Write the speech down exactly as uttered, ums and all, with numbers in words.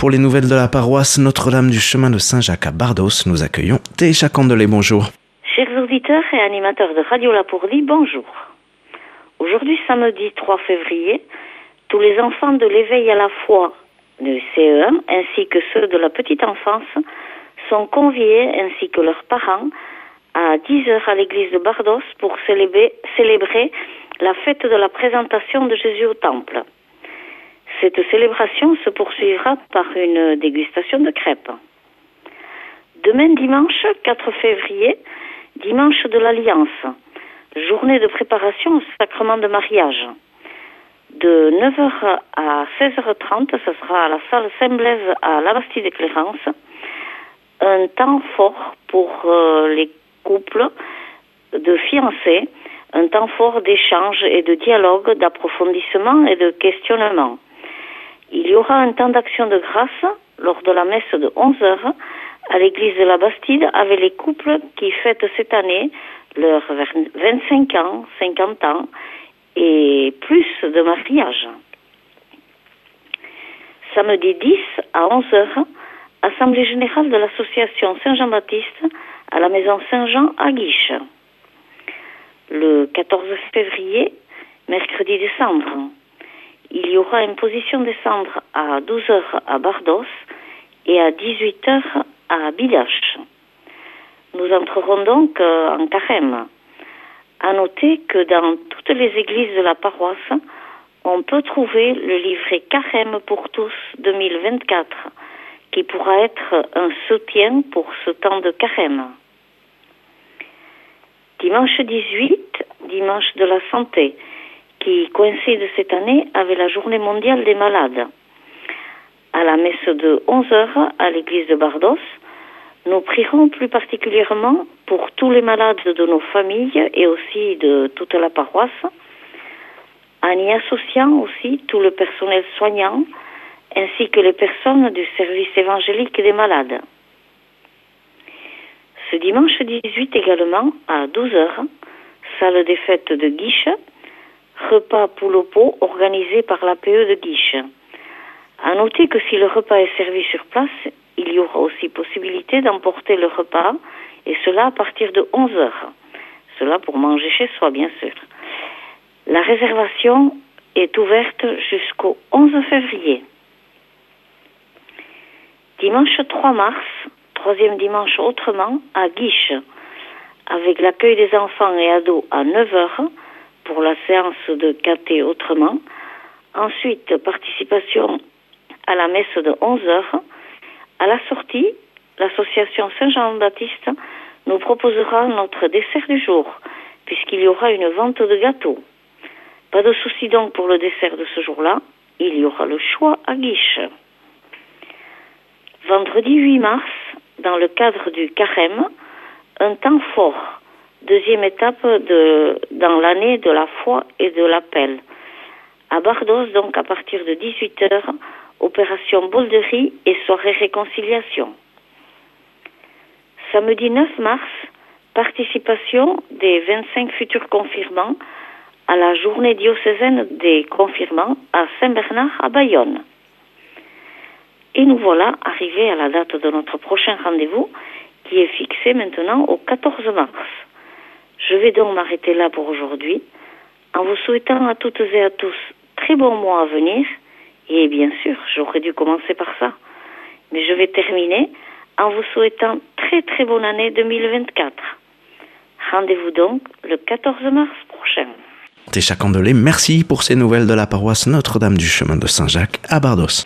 pour les nouvelles de la paroisse Notre-Dame du Chemin de Saint-Jacques à Bardos. Nous accueillons Técha Candelet, bonjour. Chers auditeurs et animateurs de Radio Lapourdi, bonjour. Aujourd'hui, samedi trois février, tous les enfants de l'éveil à la foi de C E un ainsi que ceux de la petite enfance sont conviés ainsi que leurs parents à dix heures à l'église de Bardos pour célébrer, célébrer la fête de la présentation de Jésus au temple. Cette célébration se poursuivra par une dégustation de crêpes. Demain dimanche quatre février, dimanche de l'Alliance, journée de préparation au sacrement de mariage. De neuf heures à seize heures trente, ce sera à la salle Saint-Blaise à la Bastide-Clérance, un temps fort pour euh, les couples de fiancés, un temps fort d'échange et de dialogue, d'approfondissement et de questionnement. Il y aura un temps d'action de grâce lors de la messe de onze heures à l'église de la Bastide avec les couples qui fêtent cette année leurs vingt-cinq ans, cinquante ans et plus de mariage. Samedi dix à onze heures, assemblée générale de l'association Saint-Jean-Baptiste à la maison Saint-Jean à Guiche. Le quatorze février, mercredi des cendres, il y aura une position des cendres à douze heures à Bardos et à dix-huit heures à Bidache. Nous entrerons donc en carême. À noter que dans toutes les églises de la paroisse, on peut trouver le livret Carême pour tous deux mille vingt-quatre, qui pourra être un soutien pour ce temps de carême. Dimanche dix-huit, dimanche de la santé, qui coïncide cette année avec la journée mondiale des malades. À la messe de onze heures à l'église de Bardos, nous prierons plus particulièrement pour tous les malades de nos familles et aussi de toute la paroisse, en y associant aussi tout le personnel soignant ainsi que les personnes du service évangélique des malades. Ce dimanche dix-huit également, à douze heures, salle des fêtes de Guiche, repas poule au pot organisé par l'A P E de Guiche. À noter que si le repas est servi sur place, il y aura aussi possibilité d'emporter le repas, et cela à partir de onze heures. Cela pour manger chez soi, bien sûr. La réservation est ouverte jusqu'au onze février. Dimanche trois mars, troisième dimanche autrement, à Guiche, avec l'accueil des enfants et ados à neuf heures pour la séance de caté autrement. Ensuite, participation à la messe de onze heures. À la sortie, l'association Saint-Jean-Baptiste nous proposera notre dessert du jour, puisqu'il y aura une vente de gâteaux. Pas de souci donc pour le dessert de ce jour-là, il y aura le choix à Guiche. Vendredi huit mars, dans le cadre du carême, un temps fort, deuxième étape de, dans l'année de la foi et de l'appel. À Bardos, donc à partir de dix-huit heures, opération bol de riz et soirée réconciliation. Samedi neuf mars, participation des vingt-cinq futurs confirmants à la journée diocésaine des confirmants à Saint-Bernard à Bayonne. Et nous voilà arrivés à la date de notre prochain rendez-vous qui est fixé maintenant au quatorze mars. Je vais donc m'arrêter là pour aujourd'hui en vous souhaitant à toutes et à tous très bons mois à venir. Et bien sûr, j'aurais dû commencer par ça. Mais je vais terminer en vous souhaitant très très bonne année deux mille vingt-quatre. Rendez-vous donc le quatorze mars prochain. Técha Candelet, merci pour ces nouvelles de la paroisse Notre-Dame du Chemin de Saint-Jacques à Bardos.